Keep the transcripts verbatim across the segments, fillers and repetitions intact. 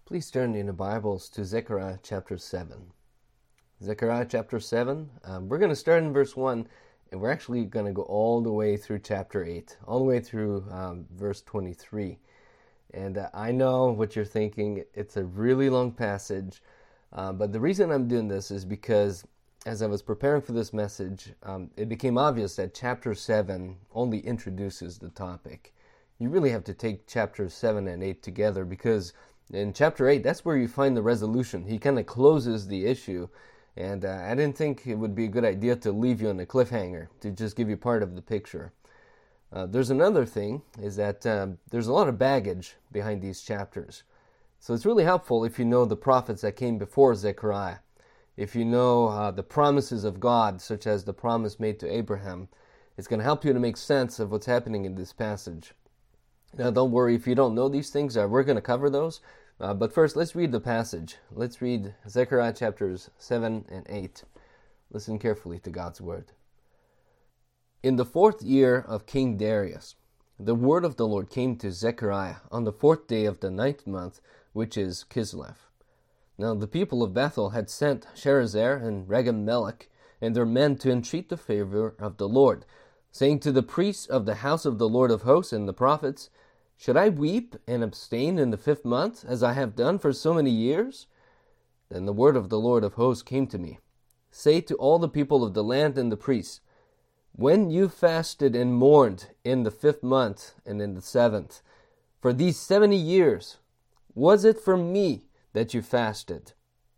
Please turn in the Bibles to Zechariah chapter seven. Zechariah chapter seven, um, we're going to start in verse one, and we're actually going to go all the way through chapter eight, all the way through um, verse twenty-three. And uh, I know what you're thinking. It's a really long passage, uh, but the reason I'm doing this is because as I was preparing for this message, um, it became obvious that chapter seven only introduces the topic. You really have to take chapters seven and eight together, because in chapter eight, that's where you find the resolution. He kind of closes the issue, and uh, I didn't think it would be a good idea to leave you on a cliffhanger, to just give you part of the picture. Uh, there's another thing, is that uh, there's a lot of baggage behind these chapters. So it's really helpful if you know the prophets that came before Zechariah. If you know uh, the promises of God, such as the promise made to Abraham, it's going to help you to make sense of what's happening in this passage. Now, don't worry if you don't know these things. Uh, we're going to cover those. Uh, but first, let's read the passage. Let's read Zechariah chapters seven and eight. Listen carefully to God's word. In the fourth year of King Darius, the word of the Lord came to Zechariah on the fourth day of the ninth month, which is Kislev. Now the people of Bethel had sent Sherezer and Regem-Melech and their men to entreat the favor of the Lord, saying to the priests of the house of the Lord of hosts and the prophets, "Should I weep and abstain in the fifth month, as I have done for so many years?" Then the word of the Lord of hosts came to me. "Say to all the people of the land and the priests, when you fasted and mourned in the fifth month and in the seventh, for these seventy years, was it for me that you fasted?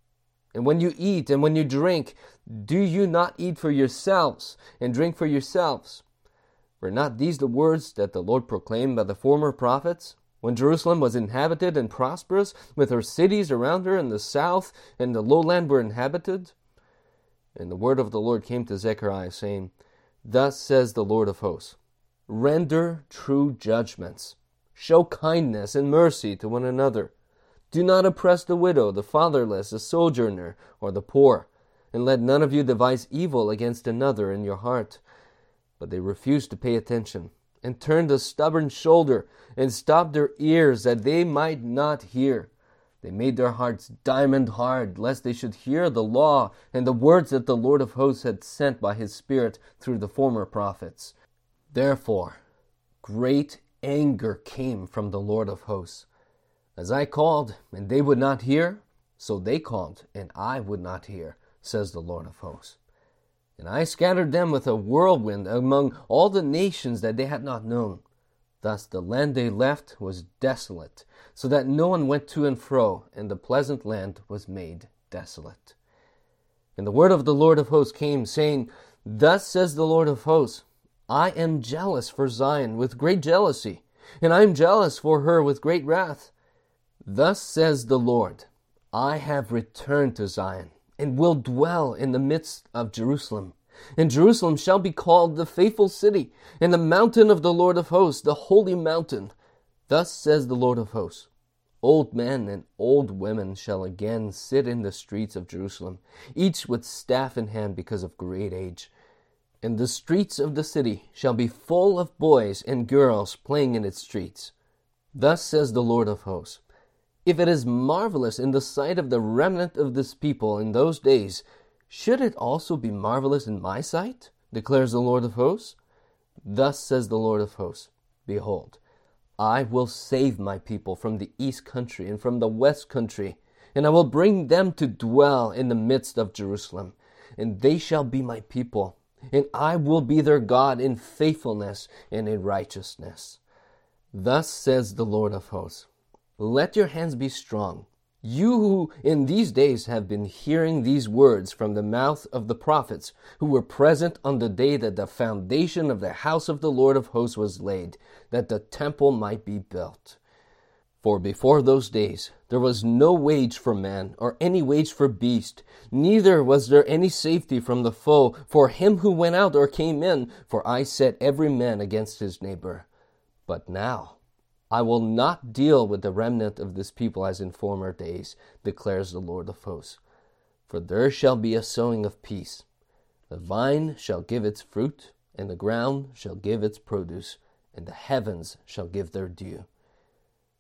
And when you eat and when you drink, do you not eat for yourselves and drink for yourselves? Were not these the words that the Lord proclaimed by the former prophets, when Jerusalem was inhabited and prosperous, with her cities around her in the south, and the lowland were inhabited?" And the word of the Lord came to Zechariah, saying, "Thus says the Lord of hosts, render true judgments, show kindness and mercy to one another. Do not oppress the widow, the fatherless, the sojourner, or the poor, and let none of you devise evil against another in your heart." But they refused to pay attention, and turned a stubborn shoulder, and stopped their ears, that they might not hear. They made their hearts diamond hard, lest they should hear the law and the words that the Lord of hosts had sent by his Spirit through the former prophets. Therefore, great anger came from the Lord of hosts. As I called, and they would not hear, so they called, and I would not hear, says the Lord of hosts. And I scattered them with a whirlwind among all the nations that they had not known. Thus the land they left was desolate, so that no one went to and fro, and the pleasant land was made desolate. And the word of the Lord of hosts came, saying, "Thus says the Lord of hosts, I am jealous for Zion with great jealousy, and I am jealous for her with great wrath. Thus says the Lord, I have returned to Zion, and will dwell in the midst of Jerusalem. And Jerusalem shall be called the faithful city, and the mountain of the Lord of hosts, the holy mountain. Thus says the Lord of hosts, old men and old women shall again sit in the streets of Jerusalem, each with staff in hand because of great age. And the streets of the city shall be full of boys and girls playing in its streets. Thus says the Lord of hosts, if it is marvelous in the sight of the remnant of this people in those days, should it also be marvelous in my sight? Declares the Lord of hosts. Thus says the Lord of hosts, behold, I will save my people from the east country and from the west country, and I will bring them to dwell in the midst of Jerusalem, and they shall be my people, and I will be their God in faithfulness and in righteousness. Thus says the Lord of hosts, let your hands be strong, you who in these days have been hearing these words from the mouth of the prophets, who were present on the day that the foundation of the house of the Lord of hosts was laid, that the temple might be built. For before those days there was no wage for man, or any wage for beast, neither was there any safety from the foe, for him who went out or came in, for I set every man against his neighbor. But now I will not deal with the remnant of this people as in former days, declares the Lord of hosts. For there shall be a sowing of peace. The vine shall give its fruit, and the ground shall give its produce, and the heavens shall give their due.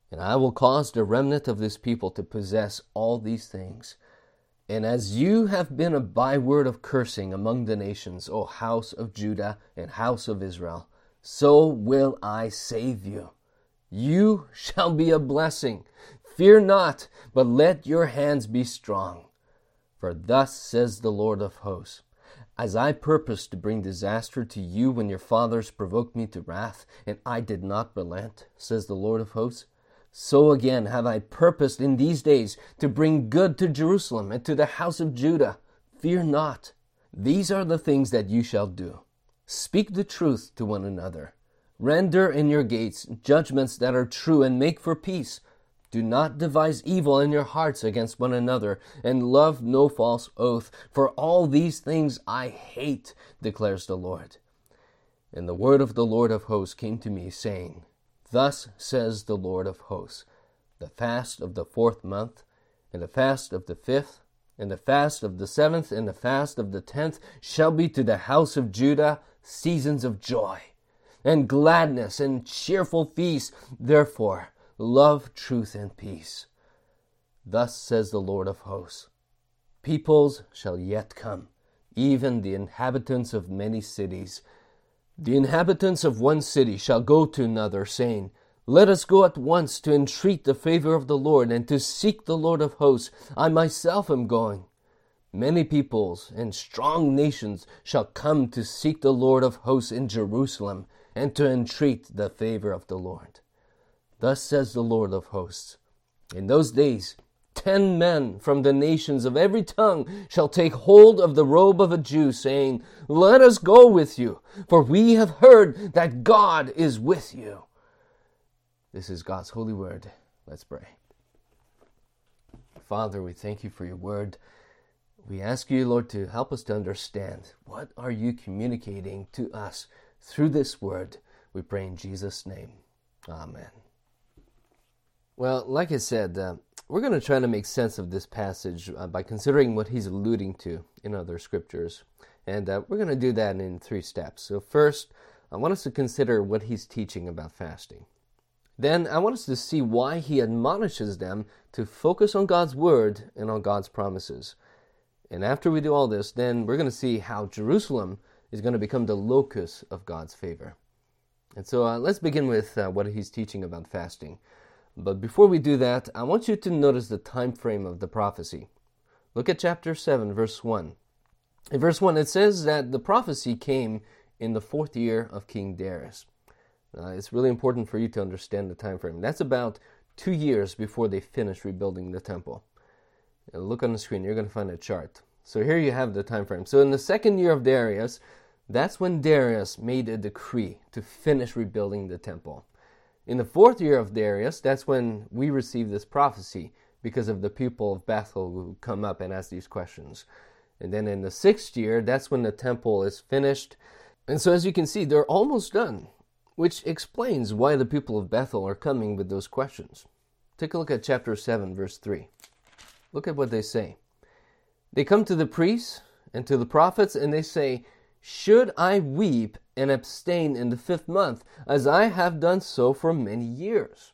And I will cause the remnant of this people to possess all these things. And as you have been a byword of cursing among the nations, O house of Judah and house of Israel, so will I save you. You shall be a blessing. Fear not, but let your hands be strong. For thus says the Lord of hosts, as I purposed to bring disaster to you when your fathers provoked me to wrath, and I did not relent, says the Lord of hosts, so again have I purposed in these days to bring good to Jerusalem and to the house of Judah. Fear not. These are the things that you shall do. Speak the truth to one another. Render in your gates judgments that are true, and make for peace. Do not devise evil in your hearts against one another, and love no false oath. For all these things I hate, declares the Lord. And the word of the Lord of hosts came to me, saying, Thus says the Lord of hosts, the fast of the fourth month, and the fast of the fifth, and the fast of the seventh, and the fast of the tenth shall be to the house of Judah seasons of joy, and gladness, and cheerful feasts. Therefore, love truth and peace. Thus says the Lord of hosts, peoples shall yet come, even the inhabitants of many cities. The inhabitants of one city shall go to another, saying, Let us go at once to entreat the favor of the Lord, and to seek the Lord of hosts. I myself am going. Many peoples and strong nations shall come to seek the Lord of hosts in Jerusalem, and to entreat the favor of the Lord. Thus says the Lord of hosts, in those days ten men from the nations of every tongue shall take hold of the robe of a Jew, saying, Let us go with you, for we have heard that God is with you. This is God's holy word. Let's pray. Father, we thank you for your word. We ask you, Lord, to help us to understand what are you communicating to us through this word. We pray in Jesus' name. Amen. Well, like I said, uh, we're going to try to make sense of this passage uh, by considering what he's alluding to in other scriptures. And uh, we're going to do that in three steps. So first, I want us to consider what he's teaching about fasting. Then I want us to see why he admonishes them to focus on God's word and on God's promises. And after we do all this, then we're going to see how Jerusalem is going to become the locus of God's favor. And so uh, let's begin with uh, what he's teaching about fasting. But before we do that, I want you to notice the time frame of the prophecy. Look at chapter seven, verse one. In verse one, it says that the prophecy came in the fourth year of King Darius. Uh, it's really important for you to understand the time frame. That's about two years before they finished rebuilding the temple. Now look on the screen, you're going to find a chart. So here you have the time frame. So in the second year of Darius, that's when Darius made a decree to finish rebuilding the temple. In the fourth year of Darius, that's when we receive this prophecy because of the people of Bethel who come up and ask these questions. And then in the sixth year, that's when the temple is finished. And so as you can see, they're almost done, which explains why the people of Bethel are coming with those questions. Take a look at chapter seven, verse three. Look at what they say. They come to the priests and to the prophets, and they say, Should I weep and abstain in the fifth month, as I have done so for many years?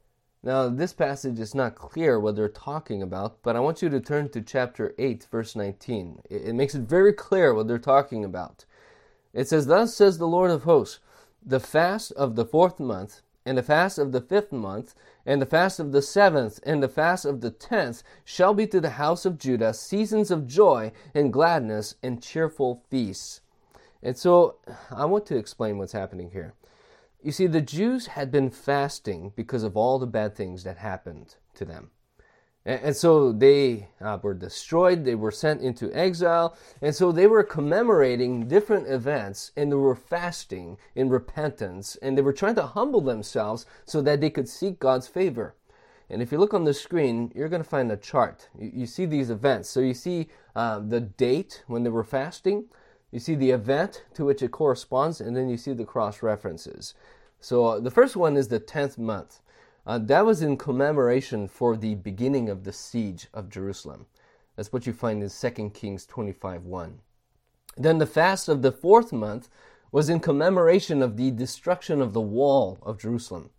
Now, this passage is not clear what they're talking about, but I want you to turn to chapter eight, verse nineteen. It makes it very clear what they're talking about. It says, Thus says the Lord of hosts, the fast of the fourth month, and the fast of the fifth month, and the fast of the seventh, and the fast of the tenth shall be to the house of Judah seasons of joy and gladness and cheerful feasts. And so I want to explain what's happening here. You see, the Jews had been fasting because of all the bad things that happened to them. And so they uh, were destroyed, they were sent into exile, and so they were commemorating different events, and they were fasting in repentance, and they were trying to humble themselves so that they could seek God's favor. And if you look on the screen, you're going to find a chart. You, you see these events. So you see uh, the date when they were fasting, you see the event to which it corresponds, and then you see the cross references. So uh, the first one is the tenth month. Uh, that was in commemoration for the beginning of the siege of Jerusalem. That's what you find in Second Kings twenty-five one. Then the fast of the fourth month was in commemoration of the destruction of the wall of Jerusalem.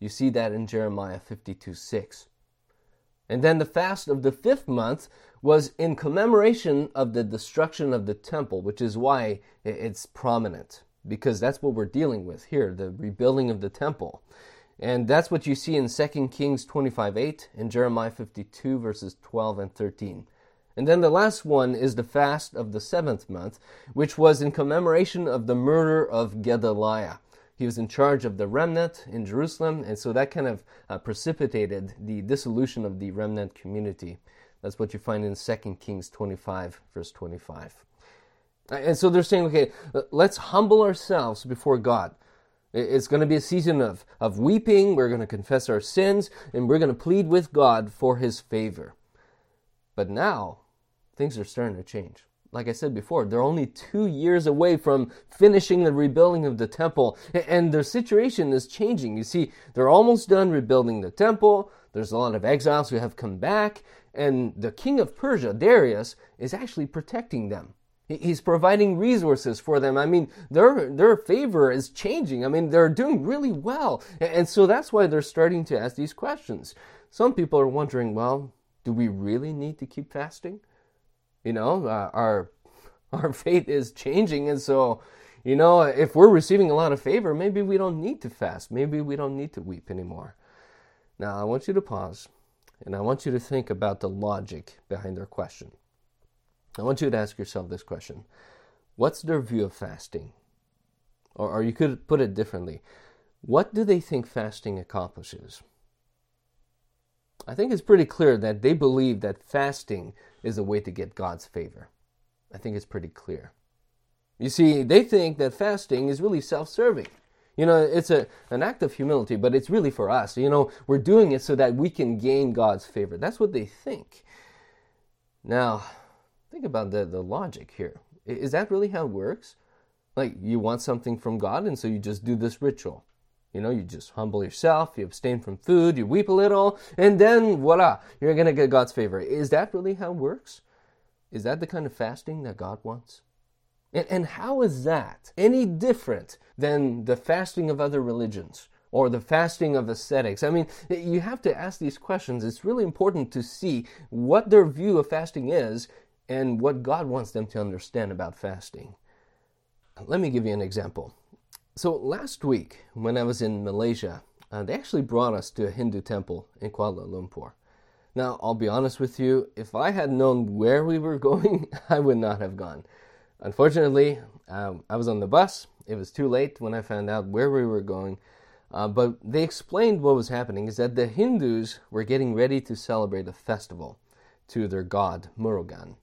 You see that in Jeremiah fifty-two six. And then the fast of the fifth month was in commemoration of the destruction of the temple, which is why it's prominent, because that's what we're dealing with here, the rebuilding of the temple. And that's what you see in Second Kings twenty-five eight and Jeremiah fifty-two verses twelve and thirteen. And then the last one is the fast of the seventh month, which was in commemoration of the murder of Gedaliah. He was in charge of the remnant in Jerusalem, and so that kind of uh, precipitated the dissolution of the remnant community. That's what you find in Second Kings twenty-five, verse twenty-five. And so they're saying, okay, let's humble ourselves before God. It's going to be a season of, of weeping. We're going to confess our sins, and we're going to plead with God for His favor. But now, things are starting to change. Like I said before, they're only two years away from finishing the rebuilding of the temple, and their situation is changing. You see, they're almost done rebuilding the temple. There's a lot of exiles who have come back, and the king of Persia, Darius, is actually protecting them. He's providing resources for them. I mean, their their favor is changing. I mean, they're doing really well. And so that's why they're starting to ask these questions. Some people are wondering, well, do we really need to keep fasting? You know, uh, our our fate is changing. And so, you know, if we're receiving a lot of favor, maybe we don't need to fast. Maybe we don't need to weep anymore. Now, I want you to pause, and I want you to think about the logic behind their question. I want you to ask yourself this question. What's their view of fasting? Or, or you could put it differently. What do they think fasting accomplishes? I think it's pretty clear that they believe that fasting is a way to get God's favor. I think it's pretty clear. You see, they think that fasting is really self-serving. You know, it's a, an act of humility, but it's really for us. You know, we're doing it so that we can gain God's favor. That's what they think. Now, think about the, the logic here. Is that really how it works? Like, you want something from God, and so you just do this ritual. You know, you just humble yourself, you abstain from food, you weep a little, and then voila, you're going to get God's favor. Is that really how it works? Is that the kind of fasting that God wants? And, and how is that any different than the fasting of other religions or the fasting of ascetics? I mean, you have to ask these questions. It's really important to see what their view of fasting is and what God wants them to understand about fasting. Let me give you an example. So last week, when I was in Malaysia, uh, they actually brought us to a Hindu temple in Kuala Lumpur. Now, I'll be honest with you, if I had known where we were going, I would not have gone. Unfortunately, um, I was on the bus. It was too late when I found out where we were going. Uh, but they explained what was happening is that the Hindus were getting ready to celebrate a festival to their god, Murugan.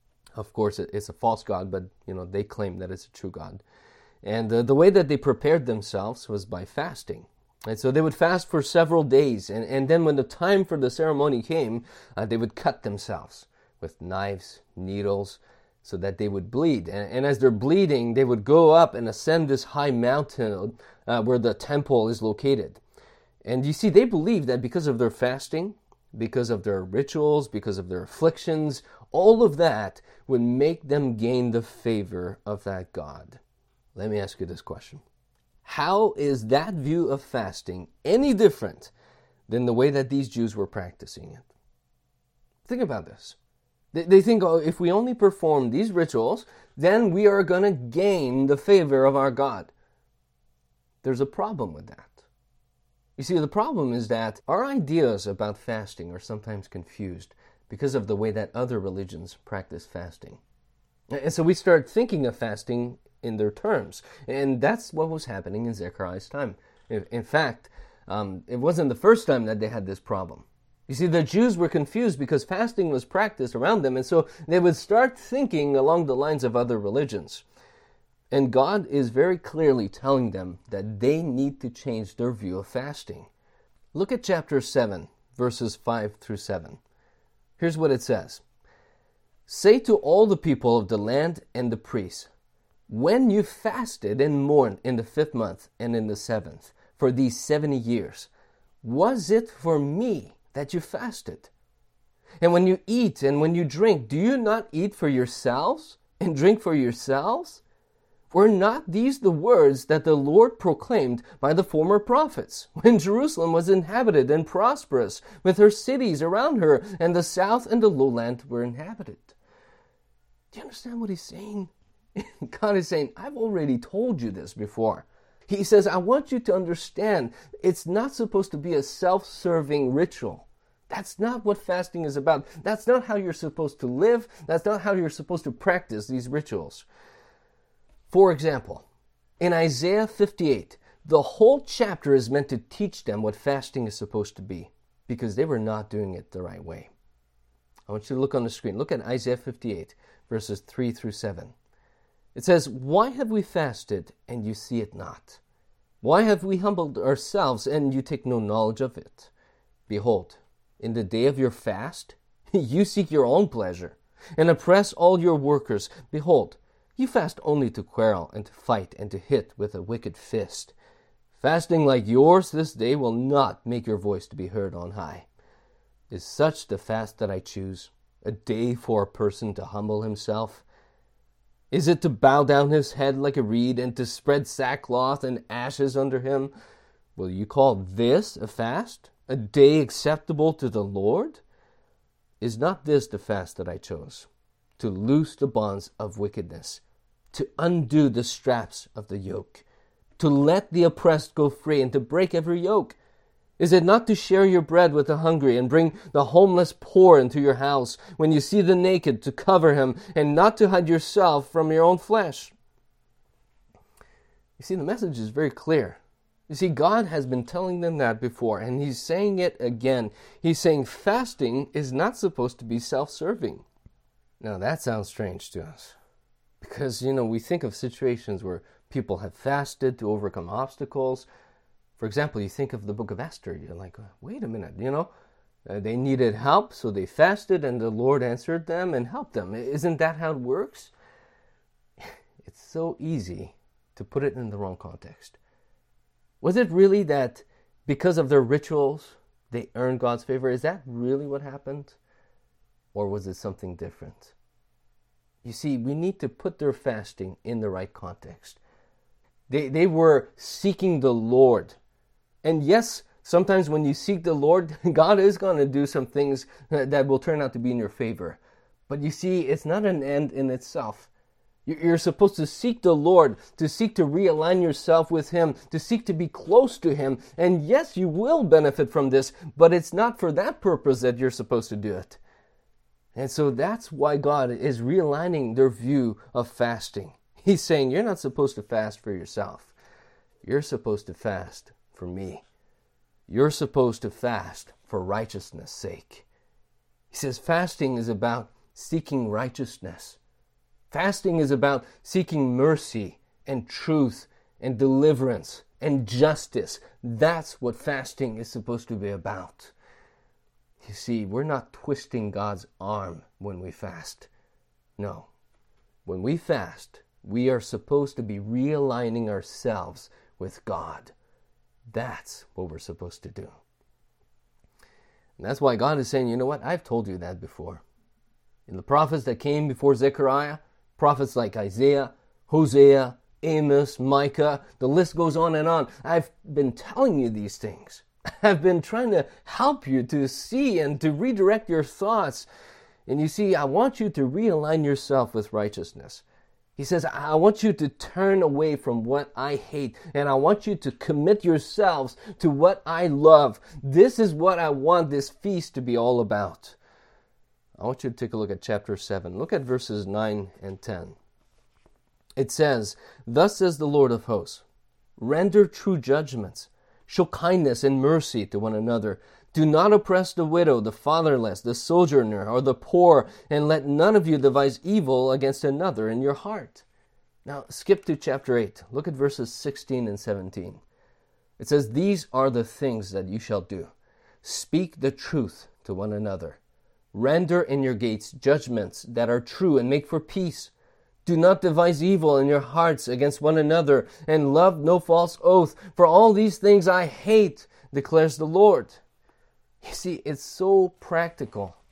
Of course, it's a false god, but you know they claim that it's a true god. And uh, the way that they prepared themselves was by fasting. And so they would fast for several days. And, and then when the time for the ceremony came, uh, they would cut themselves with knives, needles, so that they would bleed. And, and as they're bleeding, they would go up and ascend this high mountain uh, where the temple is located. And you see, they believe that because of their fasting, because of their rituals, because of their afflictions, all of that would make them gain the favor of that God. Let me ask you this question. How is that view of fasting any different than the way that these Jews were practicing it? Think about this. They, they think, oh, if we only perform these rituals, then we are going to gain the favor of our God. There's a problem with that. You see, the problem is that our ideas about fasting are sometimes confused because of the way that other religions practice fasting. And so we start thinking of fasting in their terms. And that's what was happening in Zechariah's time. In fact, um, it wasn't the first time that they had this problem. You see, the Jews were confused because fasting was practiced around them, and so they would start thinking along the lines of other religions. And God is very clearly telling them that they need to change their view of fasting. Look at chapter seven, verses five through seven. Here's what it says. Say to all the people of the land and the priests, when you fasted and mourned in the fifth month and in the seventh for these seventy years, was it for me that you fasted? And when you eat and when you drink, do you not eat for yourselves and drink for yourselves? Were not these the words that the Lord proclaimed by the former prophets, when Jerusalem was inhabited and prosperous, with her cities around her, and the south and the lowland were inhabited? Do you understand what he's saying? God is saying, I've already told you this before. He says, I want you to understand it's not supposed to be a self-serving ritual. That's not what fasting is about. That's not how you're supposed to live. That's not how you're supposed to practice these rituals. For example, in Isaiah fifty-eight, the whole chapter is meant to teach them what fasting is supposed to be, because they were not doing it the right way. I want you to look on the screen. Look at Isaiah fifty-eight, verses three through seven. It says, Why have we fasted, and you see it not? Why have we humbled ourselves, and you take no knowledge of it? Behold, in the day of your fast, you seek your own pleasure, and oppress all your workers. Behold, you fast only to quarrel, and to fight, and to hit with a wicked fist. Fasting like yours this day will not make your voice to be heard on high. Is such the fast that I choose, a day for a person to humble himself? Is it to bow down his head like a reed, and to spread sackcloth and ashes under him? Will you call this a fast, a day acceptable to the Lord? Is not this the fast that I chose? To loose the bonds of wickedness, to undo the straps of the yoke, to let the oppressed go free, and to break every yoke? Is it not to share your bread with the hungry, and bring the homeless poor into your house, when you see the naked, to cover him, and not to hide yourself from your own flesh? You see, the message is very clear. You see, God has been telling them that before, and He's saying it again. He's saying fasting is not supposed to be self-serving. Now, that sounds strange to us, because, you know, we think of situations where people have fasted to overcome obstacles. For example, you think of the book of Esther. You're like, wait a minute, you know, uh, they needed help, so they fasted, and the Lord answered them and helped them. Isn't that how it works? It's so easy to put it in the wrong context. Was it really that because of their rituals, they earned God's favor? Is that really what happened? Or was it something different? You see, we need to put their fasting in the right context. They, they were seeking the Lord. And yes, sometimes when you seek the Lord, God is going to do some things that will turn out to be in your favor. But you see, it's not an end in itself. You're supposed to seek the Lord, to seek to realign yourself with Him, to seek to be close to Him. And yes, you will benefit from this, but it's not for that purpose that you're supposed to do it. And so that's why God is realigning their view of fasting. He's saying, you're not supposed to fast for yourself. You're supposed to fast for me. You're supposed to fast for righteousness' sake. He says fasting is about seeking righteousness. Fasting is about seeking mercy and truth and deliverance and justice. That's what fasting is supposed to be about. You see, we're not twisting God's arm when we fast. No. When we fast, we are supposed to be realigning ourselves with God. That's what we're supposed to do. And that's why God is saying, you know what? I've told you that before. In the prophets that came before Zechariah, prophets like Isaiah, Hosea, Amos, Micah, the list goes on and on. I've been telling you these things. I've been trying to help you to see and to redirect your thoughts. And you see, I want you to realign yourself with righteousness. He says, I want you to turn away from what I hate, and I want you to commit yourselves to what I love. This is what I want this feast to be all about. I want you to take a look at chapter seven. Look at verses nine and ten. It says, Thus says the Lord of hosts, render true judgments, show kindness and mercy to one another. Do not oppress the widow, the fatherless, the sojourner, or the poor, and let none of you devise evil against another in your heart. Now, skip to chapter eight. Look at verses sixteen and seventeen. It says, These are the things that you shall do. Speak the truth to one another. Render in your gates judgments that are true, and make for peace. Do not devise evil in your hearts against one another, and love no false oath. For all these things I hate, declares the Lord. You see, it's so practical.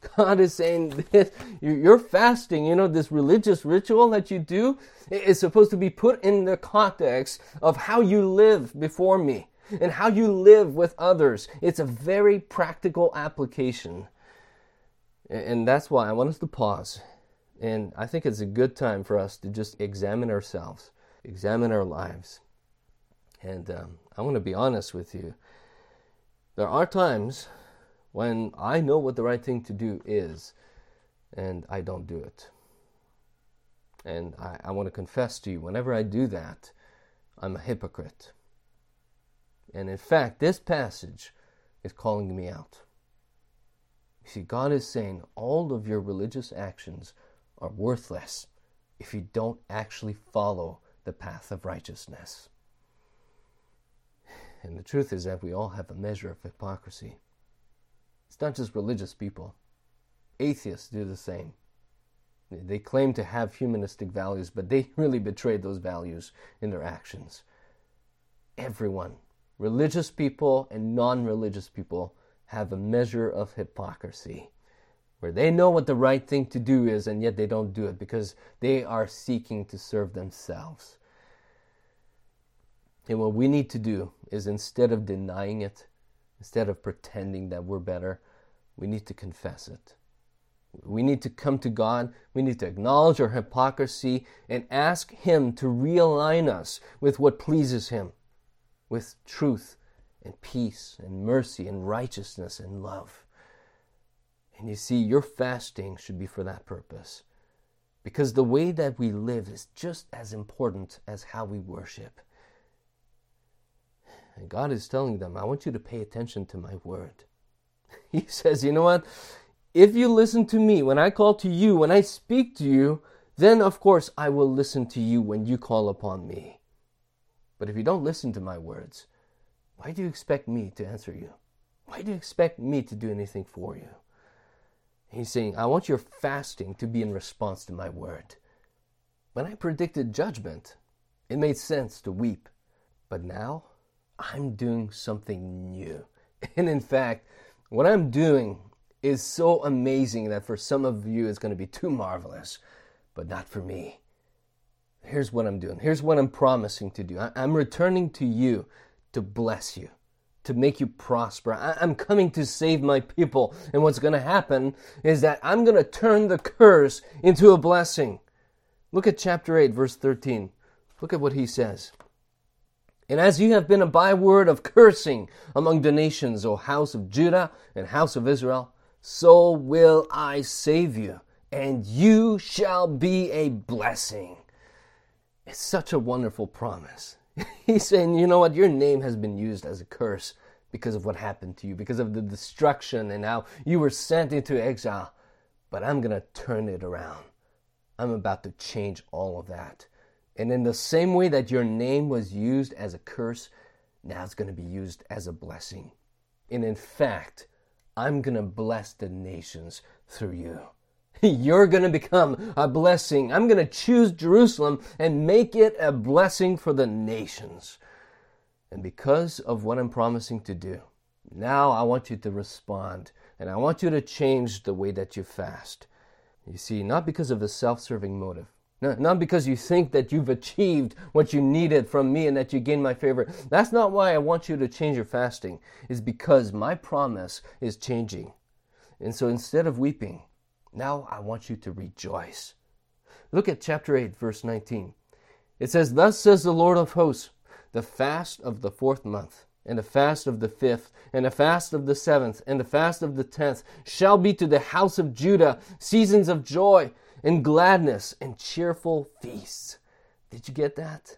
God is saying this, you're fasting, you know, this religious ritual that you do is supposed to be put in the context of how you live before me and how you live with others. It's a very practical application. And that's why I want us to pause. And I think it's a good time for us to just examine ourselves, examine our lives. And um, I want to be honest with you. There are times when I know what the right thing to do is, and I don't do it. And I, I want to confess to you, whenever I do that, I'm a hypocrite. And in fact, this passage is calling me out. You see, God is saying all of your religious actions are worthless if you don't actually follow the path of righteousness. And the truth is that we all have a measure of hypocrisy. It's not just religious people. Atheists do the same. They claim to have humanistic values, but they really betrayed those values in their actions. Everyone, religious people and non-religious people, have a measure of hypocrisy, where they know what the right thing to do is, and yet they don't do it because they are seeking to serve themselves. And what we need to do is, instead of denying it, instead of pretending that we're better, we need to confess it. We need to come to God. We need to acknowledge our hypocrisy and ask Him to realign us with what pleases Him, with truth and peace and mercy and righteousness and love. And you see, your fasting should be for that purpose, because the way that we live is just as important as how we worship. And God is telling them, I want you to pay attention to my word. He says, you know what? If you listen to me, when I call to you, when I speak to you, then of course I will listen to you when you call upon me. But if you don't listen to my words, why do you expect me to answer you? Why do you expect me to do anything for you? He's saying, I want your fasting to be in response to my word. When I predicted judgment, it made sense to weep. But now, I'm doing something new. And in fact, what I'm doing is so amazing that for some of you it's going to be too marvelous, but not for me. Here's what I'm doing. Here's what I'm promising to do. I'm returning to you to bless you, to make you prosper. I'm coming to save my people. And what's going to happen is that I'm going to turn the curse into a blessing. Look at chapter eight, verse thirteen. Look at what he says. And as you have been a byword of cursing among the nations, O house of Judah and house of Israel, so will I save you, and you shall be a blessing. It's such a wonderful promise. He's saying, you know what, your name has been used as a curse because of what happened to you, because of the destruction and how you were sent into exile. But I'm going to turn it around. I'm about to change all of that. And in the same way that your name was used as a curse, now it's going to be used as a blessing. And in fact, I'm going to bless the nations through you. You're going to become a blessing. I'm going to choose Jerusalem and make it a blessing for the nations. And because of what I'm promising to do, now I want you to respond. And I want you to change the way that you fast. You see, not because of a self-serving motive. No, not because you think that you've achieved what you needed from me and that you gained my favor. That's not why I want you to change your fasting. It's because my promise is changing. And so instead of weeping, now I want you to rejoice. Look at chapter eight, verse nineteen. It says, Thus says the Lord of hosts, the fast of the fourth month, and the fast of the fifth, and the fast of the seventh, and the fast of the tenth shall be to the house of Judah seasons of joy and gladness and cheerful feasts. Did you get that?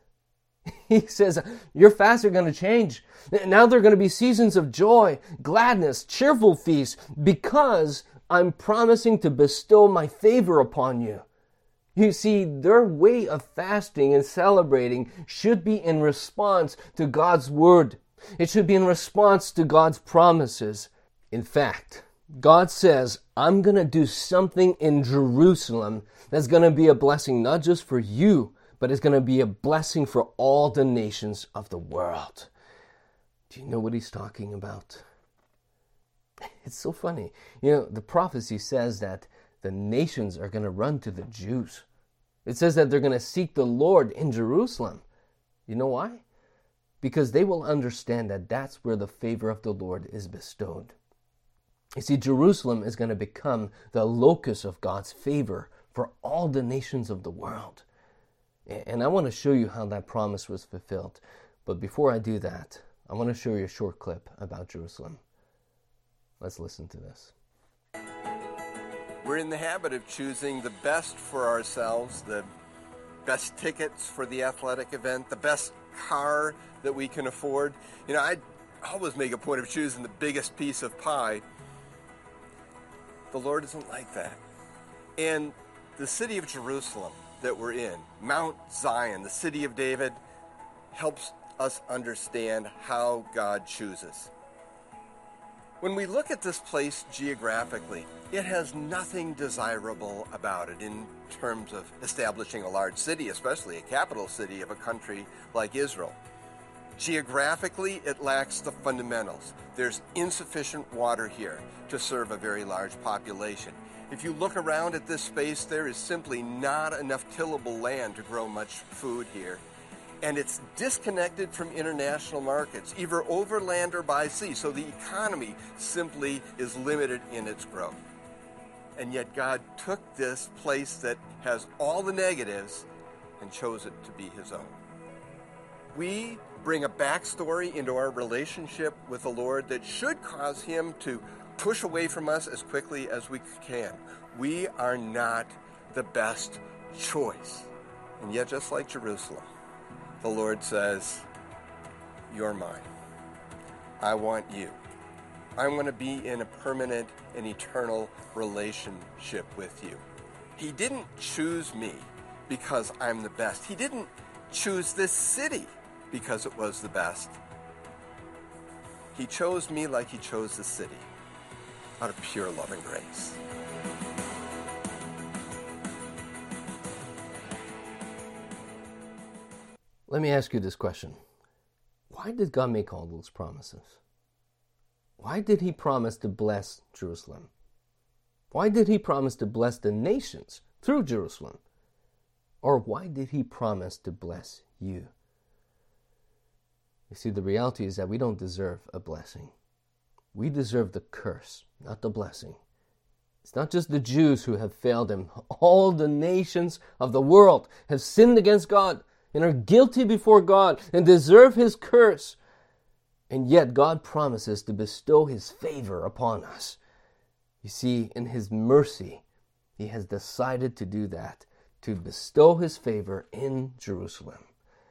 He says, your fasts are going to change. Now they're going to be seasons of joy, gladness, cheerful feasts, because I'm promising to bestow my favor upon you. You see, their way of fasting and celebrating should be in response to God's word. It should be in response to God's promises. In fact, God says, I'm going to do something in Jerusalem that's going to be a blessing not just for you, but it's going to be a blessing for all the nations of the world. Do you know what he's talking about? It's so funny. You know, the prophecy says that the nations are going to run to the Jews. It says that they're going to seek the Lord in Jerusalem. You know why? Because they will understand that that's where the favor of the Lord is bestowed. You see, Jerusalem is going to become the locus of God's favor for all the nations of the world. And I want to show you how that promise was fulfilled. But before I do that, I want to show you a short clip about Jerusalem. Let's listen to this. We're in the habit of choosing the best for ourselves, the best tickets for the athletic event, the best car that we can afford. You know, I always make a point of choosing the biggest piece of pie. The Lord isn't like that. And the city of Jerusalem that we're in, Mount Zion, the city of David, helps us understand how God chooses. When we look at this place geographically, it has nothing desirable about it in terms of establishing a large city, especially a capital city of a country like Israel. Geographically, it lacks the fundamentals. There's insufficient water here to serve a very large population. If you look around at this space, there is simply not enough tillable land to grow much food here. And it's disconnected from international markets, either overland or by sea, so the economy simply is limited in its growth. And yet God took this place that has all the negatives and chose it to be his own. We bring a backstory into our relationship with the Lord that should cause him to push away from us as quickly as we can. We are not the best choice. And yet, just like Jerusalem, the Lord says, you're mine. I want you. I want to be in a permanent and eternal relationship with you. He didn't choose me because I'm the best. He didn't choose this city because it was the best. He chose me like he chose the city, out of pure love and grace. Let me ask you this question. Why did God make all those promises? Why did he promise to bless Jerusalem? Why did he promise to bless the nations through Jerusalem? Or why did he promise to bless you? You see, the reality is that we don't deserve a blessing. We deserve the curse, not the blessing. It's not just the Jews who have failed him. All the nations of the world have sinned against God and are guilty before God and deserve his curse. And yet God promises to bestow his favor upon us. You see, in his mercy, he has decided to do that, to bestow his favor in Jerusalem.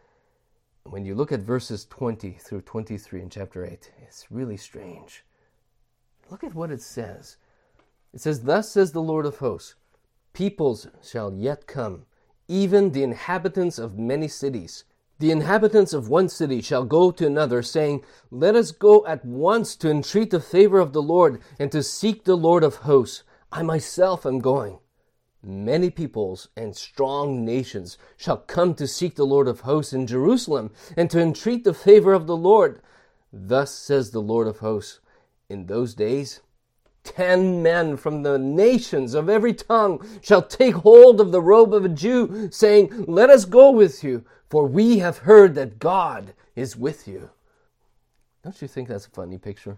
When you look at verses twenty through twenty-three in chapter eight, it's really strange. Look at what it says. It says, "Thus says the Lord of hosts, peoples shall yet come, even the inhabitants of many cities. The inhabitants of one city shall go to another, saying, Let us go at once to entreat the favor of the Lord, and to seek the Lord of hosts. I myself am going. Many peoples and strong nations shall come to seek the Lord of hosts in Jerusalem, and to entreat the favor of the Lord. Thus says the Lord of hosts, in those days, ten men from the nations of every tongue shall take hold of the robe of a Jew, saying, Let us go with you, for we have heard that God is with you." Don't you think that's a funny picture?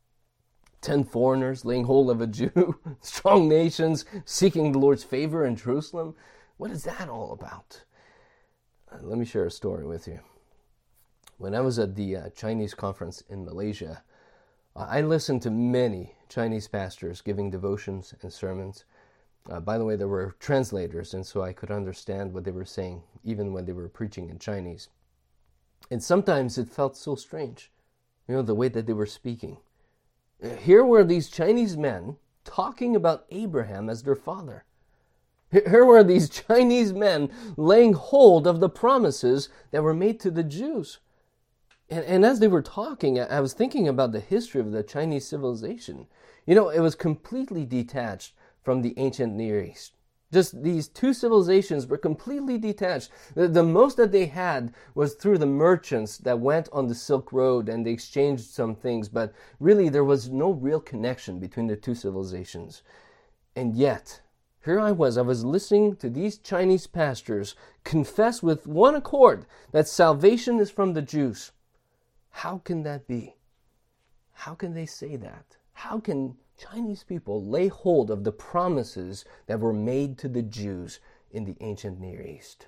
Ten foreigners laying hold of a Jew, strong nations seeking the Lord's favor in Jerusalem. What is that all about? Uh, let me share a story with you. When I was at the uh, Chinese conference in Malaysia, uh, I listened to many Chinese pastors giving devotions and sermons. Uh, by the way, there were translators, and so I could understand what they were saying, even when they were preaching in Chinese. And sometimes it felt so strange, you know, the way that they were speaking. Here were these Chinese men talking about Abraham as their father. Here were these Chinese men laying hold of the promises that were made to the Jews. And, and as they were talking, I was thinking about the history of the Chinese civilization. You know, it was completely detached from the ancient Near East. Just these two civilizations were completely detached. The, the most that they had was through the merchants that went on the Silk Road and they exchanged some things, but really there was no real connection between the two civilizations. And yet, here I was, I was listening to these Chinese pastors confess with one accord that salvation is from the Jews. How can that be? How can they say that? How can Chinese people lay hold of the promises that were made to the Jews in the ancient Near East?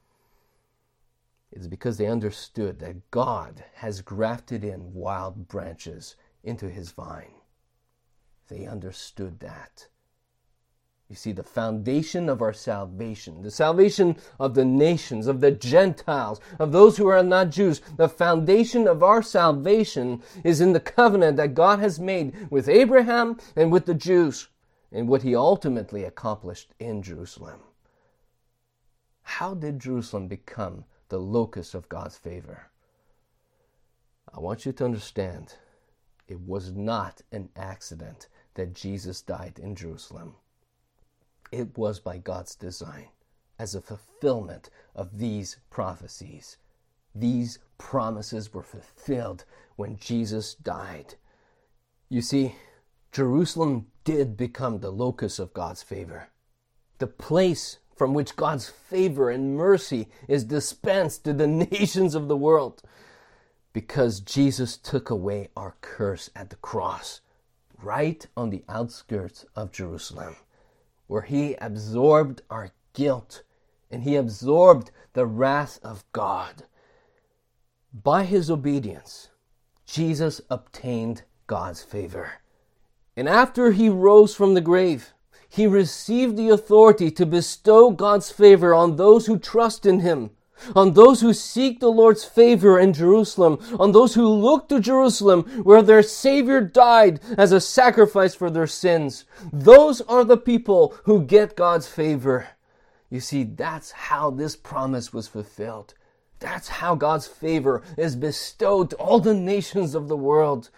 It's because they understood that God has grafted in wild branches into his vine. They understood that. You see, the foundation of our salvation, the salvation of the nations, of the Gentiles, of those who are not Jews, the foundation of our salvation is in the covenant that God has made with Abraham and with the Jews, and what he ultimately accomplished in Jerusalem. How did Jerusalem become the locus of God's favor? I want you to understand, it was not an accident that Jesus died in Jerusalem. It was by God's design, as a fulfillment of these prophecies. These promises were fulfilled when Jesus died. You see, Jerusalem did become the locus of God's favor, the place from which God's favor and mercy is dispensed to the nations of the world, because Jesus took away our curse at the cross, right on the outskirts of Jerusalem, where he absorbed our guilt and he absorbed the wrath of God. By his obedience, Jesus obtained God's favor. And after he rose from the grave, he received the authority to bestow God's favor on those who trust in him, on those who seek the Lord's favor in Jerusalem, on those who look to Jerusalem where their Savior died as a sacrifice for their sins. Those are the people who get God's favor. You see, that's how this promise was fulfilled. That's how God's favor is bestowed to all the nations of the world.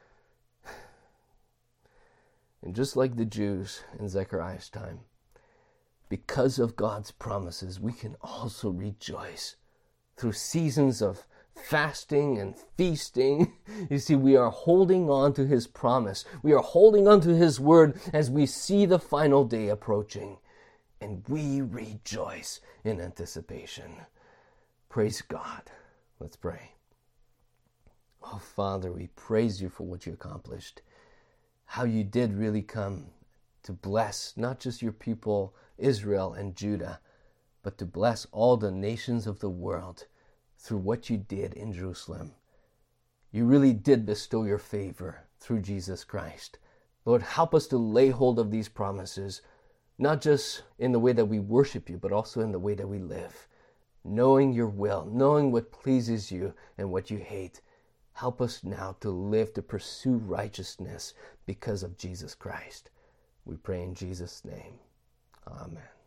And just like the Jews in Zechariah's time, because of God's promises, we can also rejoice through seasons of fasting and feasting. You see, we are holding on to his promise. We are holding on to his word as we see the final day approaching. And we rejoice in anticipation. Praise God. Let's pray. Oh, Father, we praise you for what you accomplished. How you did really come to bless not just your people, Israel and Judah, but to bless all the nations of the world through what you did in Jerusalem. You really did bestow your favor through Jesus Christ. Lord, help us to lay hold of these promises, not just in the way that we worship you, but also in the way that we live, knowing your will, knowing what pleases you and what you hate. Help us now to live, to pursue righteousness because of Jesus Christ. We pray in Jesus' name. Amen.